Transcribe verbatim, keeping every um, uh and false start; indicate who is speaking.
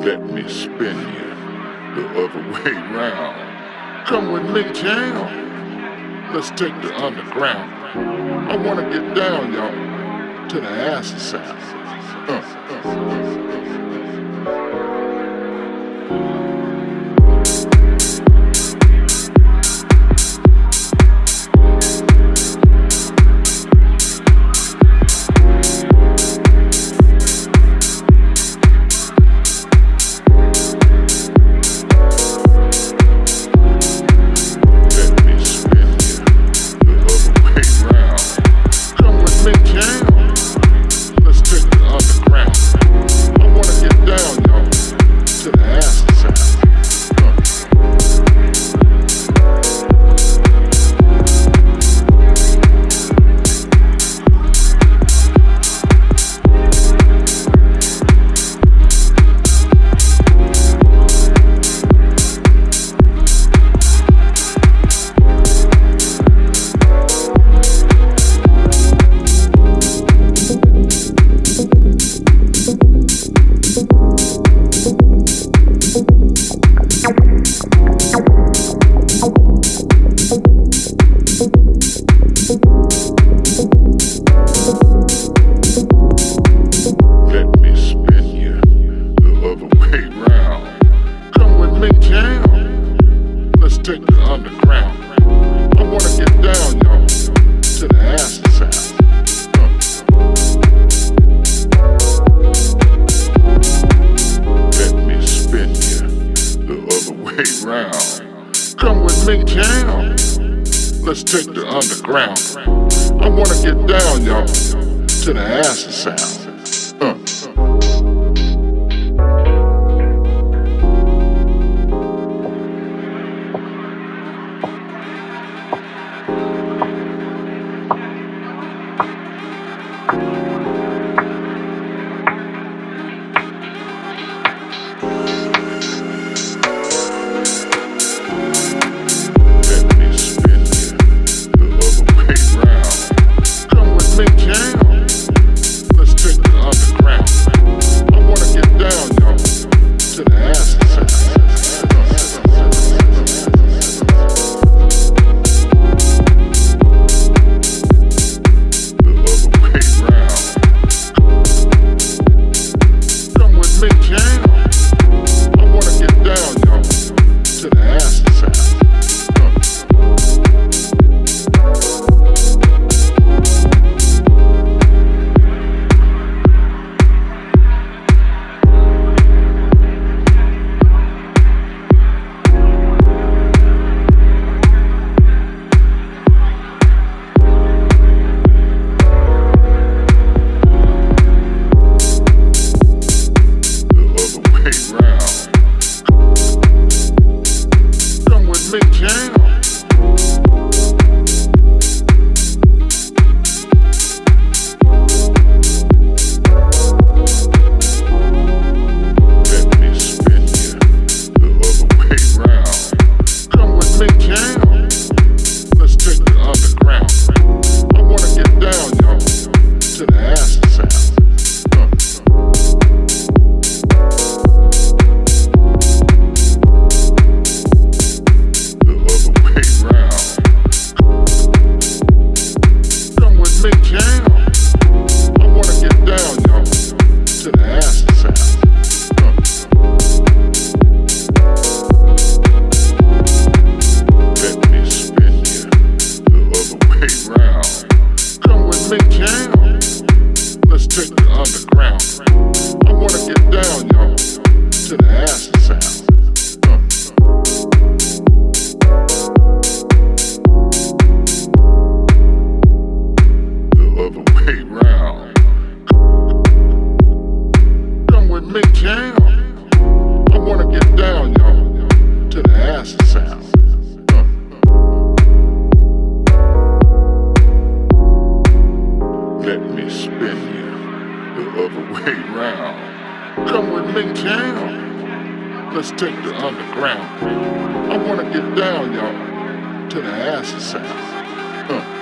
Speaker 1: Let me spin you the other way round. Come with me, jam. Let's take the underground. I wanna get down, y'all, to the acid sound. Uh, uh, uh. Take the underground. I wanna get down, y'all, to the acid sound. Uh. Let me spin you the other way round. Come with me, jam. Let's take the underground. I wanna get down, y'all, to the acid sound. Uh. Let's take the underground. I wanna get down, y'all, to the acid sound. Uh.